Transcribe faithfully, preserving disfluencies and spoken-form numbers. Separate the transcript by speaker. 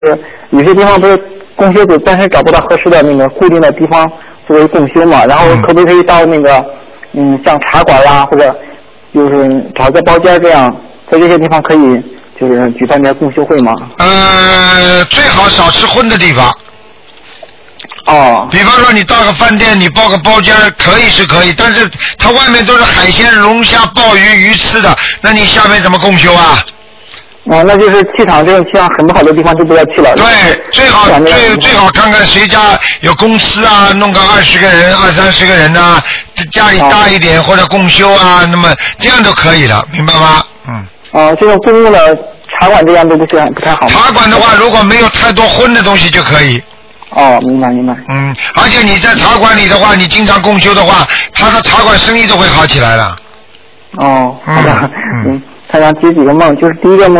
Speaker 1: 有些地方不是共修组暂时找不到合适的那个固定的地方作为共修嘛，然后可不可以到那个嗯像茶馆呀、啊、或者就是找个包间这样，在这些地方可以就是举办点共修会吗？
Speaker 2: 呃，最好少吃荤的地方。
Speaker 1: 哦。
Speaker 2: 比方说你到个饭店，你包个包间可以是可以，但是它外面都是海鲜、龙虾、鲍鱼、鱼翅的，那你下面怎么共修啊？
Speaker 1: 哦，那就是气场这种气场很不好的地方就不要去了。
Speaker 2: 对，最好最最好看看谁家有公司啊，弄个二十个人、二三十个人呐、啊，家里大一点、哦、或者共修啊，那么这样都可以了，明白吗？嗯。
Speaker 1: 哦，这种公共的茶馆这样都不是不太好。
Speaker 2: 茶馆的话，如果没有太多荤的东西就可以。
Speaker 1: 哦，明白明白。
Speaker 2: 嗯，而且你在茶馆里的话，你经常共修的话，他的茶馆生意都会好起来了。
Speaker 1: 哦，好的，嗯，他想解几个梦，就是第一个梦。